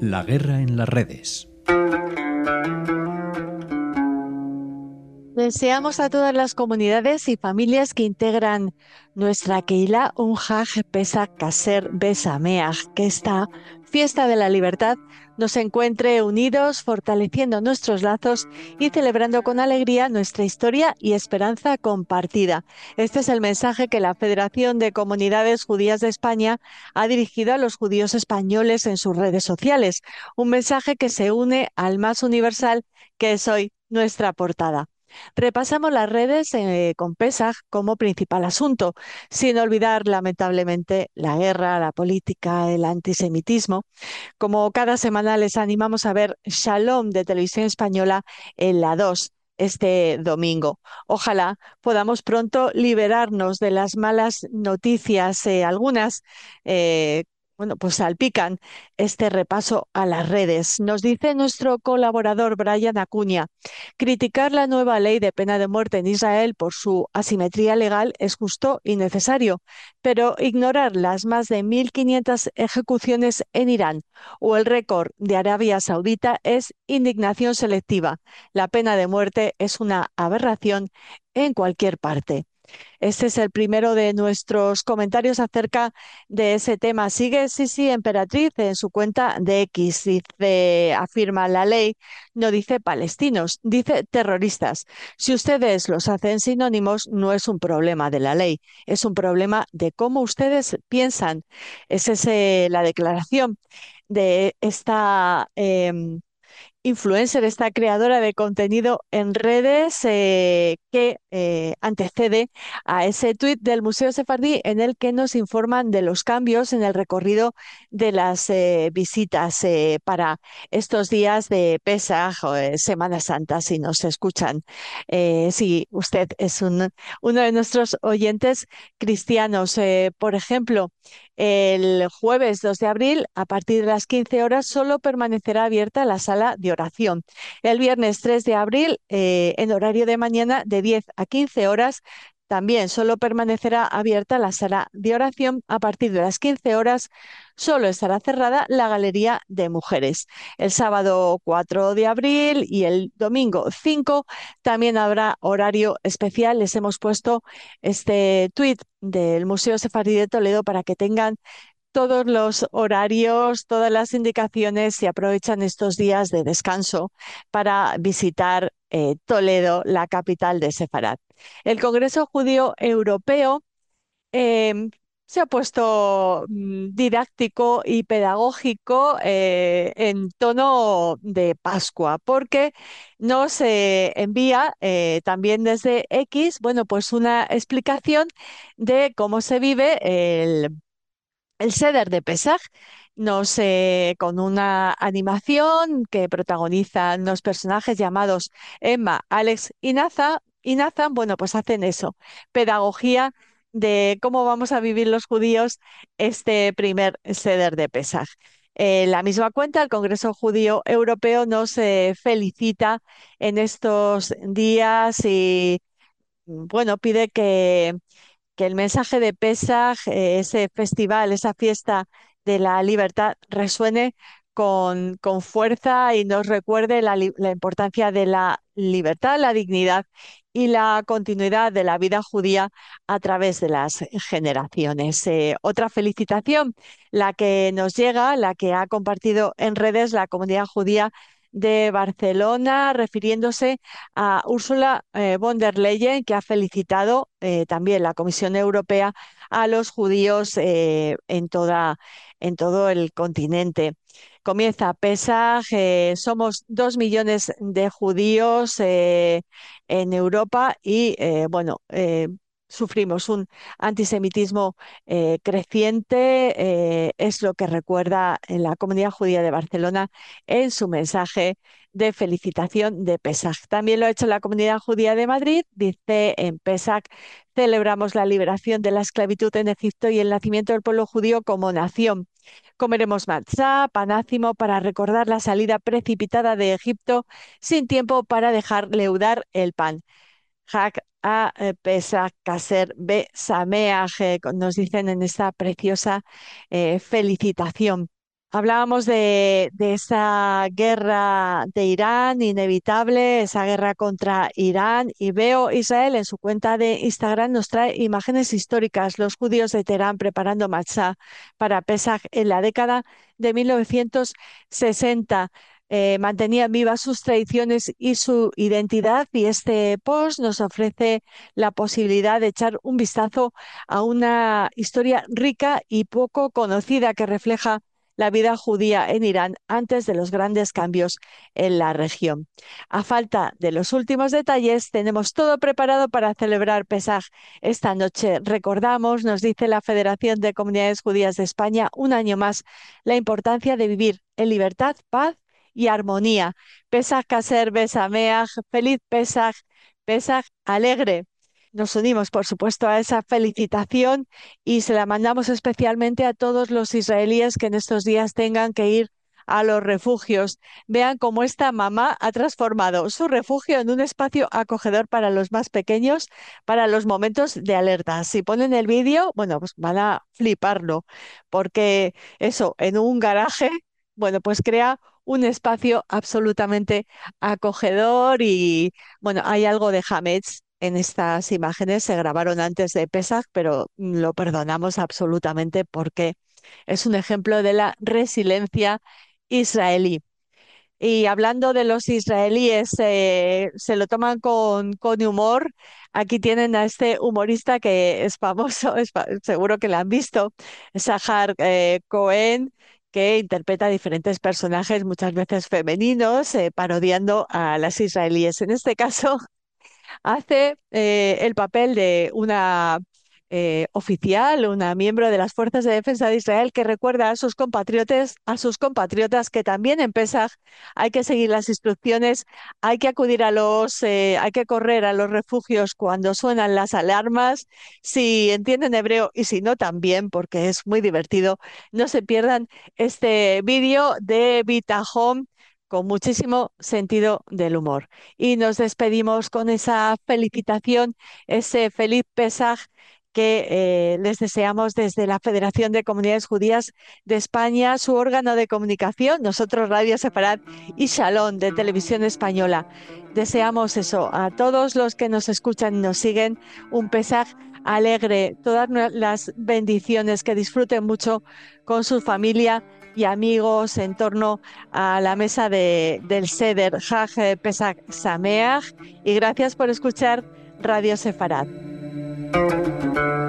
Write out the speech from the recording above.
La guerra en las redes. Deseamos a todas las comunidades y familias que integran nuestra Keilah un Hag Pesach Kaser Besameach, que esta fiesta de la libertad nos encuentre unidos, fortaleciendo nuestros lazos y celebrando con alegría nuestra historia y esperanza compartida. Este es el mensaje que la Federación de Comunidades Judías de España ha dirigido a los judíos españoles en sus redes sociales, un mensaje que se une al más universal, que es hoy nuestra portada. Repasamos las redes con Pesaj como principal asunto, sin olvidar lamentablemente la guerra, la política, el antisemitismo. Como cada semana les animamos a ver Shalom de Televisión Española en la 2 este domingo. Ojalá podamos pronto liberarnos de las malas noticias, algunas bueno, pues salpican este repaso a las redes. Nos dice nuestro colaborador Brian Acuña: criticar la nueva ley de pena de muerte en Israel por su asimetría legal es justo y necesario, pero ignorar las más de 1.500 ejecuciones en Irán o el récord de Arabia Saudita es indignación selectiva. La pena de muerte es una aberración en cualquier parte. Este es el primero de nuestros comentarios acerca de ese tema. Sigue Sisi Emperatriz en su cuenta de X. Dice, afirma: la ley no dice palestinos, dice terroristas. Si ustedes los hacen sinónimos, no es un problema de la ley, es un problema de cómo ustedes piensan. Esa es la declaración de esta influencer, esta creadora de contenido en redes, que antecede a ese tuit del Museo Sefardí en el que nos informan de los cambios en el recorrido de las visitas para estos días de Pesaj o Semana Santa, si nos escuchan. Si usted es uno de nuestros oyentes cristianos, por ejemplo, el jueves 2 de abril, a partir de las 15 horas, solo permanecerá abierta la sala de oración. El viernes 3 de abril, en horario de mañana, de 10 a 15 horas, también solo permanecerá abierta la sala de oración. A partir de las 15 horas, solo estará cerrada la galería de mujeres. El sábado 4 de abril y el domingo 5 también habrá horario especial. Les hemos puesto este tuit del Museo Sefardí de Toledo para que tengan todos los horarios, todas las indicaciones y aprovechan estos días de descanso para visitar Toledo, la capital de Sefarad. El Congreso Judío Europeo eh, se ha puesto didáctico y pedagógico en tono de Pascua, porque nos envía también desde X, bueno, pues una explicación de cómo se vive el Seder de Pesaj. Con una animación que protagonizan los personajes llamados Emma, Alex y Nathan, bueno, pues hacen eso, pedagogía de cómo vamos a vivir los judíos este primer Seder de Pesaj. La misma cuenta, el Congreso Judío Europeo nos felicita en estos días y, bueno, pide que el mensaje de Pesaj, ese festival, esa fiesta de la libertad, resuene con fuerza y nos recuerde la importancia de la libertad, la dignidad y la continuidad de la vida judía a través de las generaciones. Otra felicitación, la que nos llega, la que ha compartido en redes la comunidad judía de Barcelona, refiriéndose a Ursula von der Leyen, que ha felicitado también la Comisión Europea a los judíos en todo el continente. Comienza Pesaj, somos 2 millones de judíos en Europa y bueno, sufrimos un antisemitismo creciente, es lo que recuerda en la comunidad judía de Barcelona en su mensaje de felicitación de Pesaj. También lo ha hecho la comunidad judía de Madrid. Dice: en Pesaj celebramos la liberación de la esclavitud en Egipto y el nacimiento del pueblo judío como nación. Comeremos matzá, panácimo, para recordar la salida precipitada de Egipto sin tiempo para dejar leudar el pan. Hag a Pesach Kaser Be Sameach, nos dicen en esta preciosa felicitación. Hablábamos de esa guerra de Irán inevitable, esa guerra contra Irán, y veo Israel en su cuenta de Instagram nos trae imágenes históricas, los judíos de Teherán preparando matzá para Pesaj en la década de 1960. Mantenían vivas sus tradiciones y su identidad, y este post nos ofrece la posibilidad de echar un vistazo a una historia rica y poco conocida que refleja la vida judía en Irán antes de los grandes cambios en la región. A falta de los últimos detalles, tenemos todo preparado para celebrar Pesaj esta noche. Recordamos, nos dice la Federación de Comunidades Judías de España, un año más, la importancia de vivir en libertad, paz y armonía. Pesaj Kaser Besameach, feliz Pesaj, Pesaj alegre. Nos unimos, por supuesto, a esa felicitación y se la mandamos especialmente a todos los israelíes que en estos días tengan que ir a los refugios. Vean cómo esta mamá ha transformado su refugio en un espacio acogedor para los más pequeños, para los momentos de alerta. Si ponen el vídeo, bueno, pues van a fliparlo, porque eso, en un garaje, bueno, pues crea un espacio absolutamente acogedor y, bueno, hay algo de Hametz en estas imágenes, se grabaron antes de Pesach, pero lo perdonamos absolutamente porque es un ejemplo de la resiliencia israelí. Y hablando de los israelíes, se lo toman con humor. Aquí tienen a este humorista que es famoso, seguro que lo han visto, Sahar Cohen, que interpreta diferentes personajes, muchas veces femeninos, parodiando a las israelíes. En este caso, hace el papel de una oficial, una miembro de las Fuerzas de Defensa de Israel que recuerda a sus compatriotas que también en Pesaj hay que seguir las instrucciones, hay que acudir hay que correr a los refugios cuando suenan las alarmas, si entienden hebreo y si no también, porque es muy divertido. No se pierdan este vídeo de Bitajón con muchísimo sentido del humor. Y nos despedimos con esa felicitación, ese feliz Pesaj que les deseamos desde la Federación de Comunidades Judías de España, su órgano de comunicación, nosotros Radio Sefarad y Shalom de Televisión Española. Deseamos eso a todos los que nos escuchan y nos siguen, un Pesaj alegre, todas las bendiciones, que disfruten mucho con su familia y amigos en torno a la mesa del Seder Hag Pesach Sameach, y gracias por escuchar Radio Sefarad.